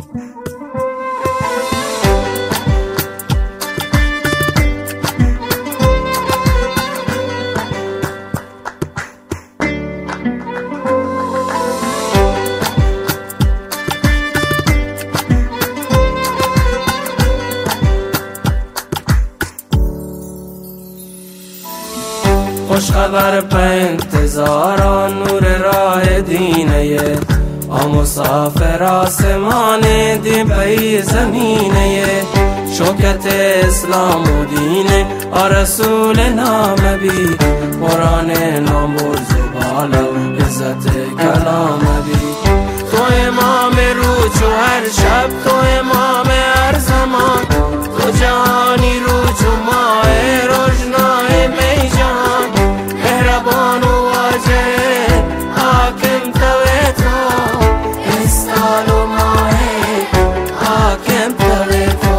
خوش خبر په انتظار نور راه دینه آ مسافر آسمان دی پی زمینه شوکت اسلام و دین آ رسول نام بی قرآن نام برز بالا عزت کلام بی تو امام روز و هر شب تو امام هر زمان تو جهانی روز و ماه روشنای می جهان مهربان و واجه حاکم توی تو استال و ماه حاکم توی تو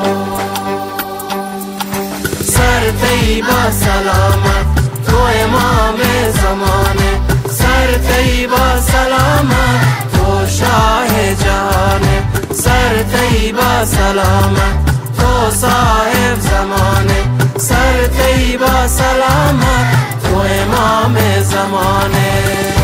سر طیبا سلامت تو امام زمانه سر طیبا سلامت تو شاه جهانه سر طیبا سلامت تو صاحب زمانه سر طیبا سلامت تو امام زمانه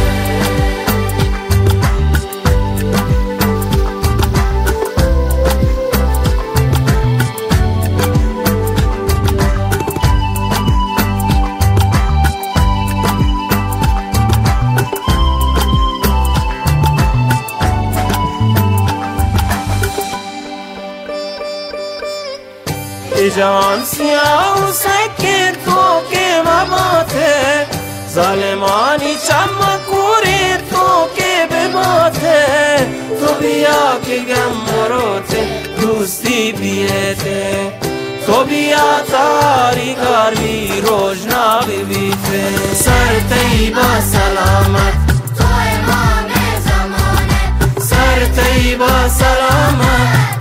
جان سیاه و سکه تو که مباته ظالمانی چمکوری تو که بباته تو بیا که گم مروته دوستی بیته تو بیا تاری کار بی روشنا بیته سر طیبا سلامت تو امام زمانه سر طیبا سلامت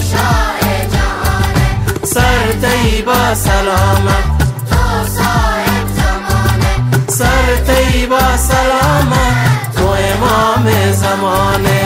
سر طیبا سلامت تو صاحب زمانه سر طیبا سلامت تو امام زمانه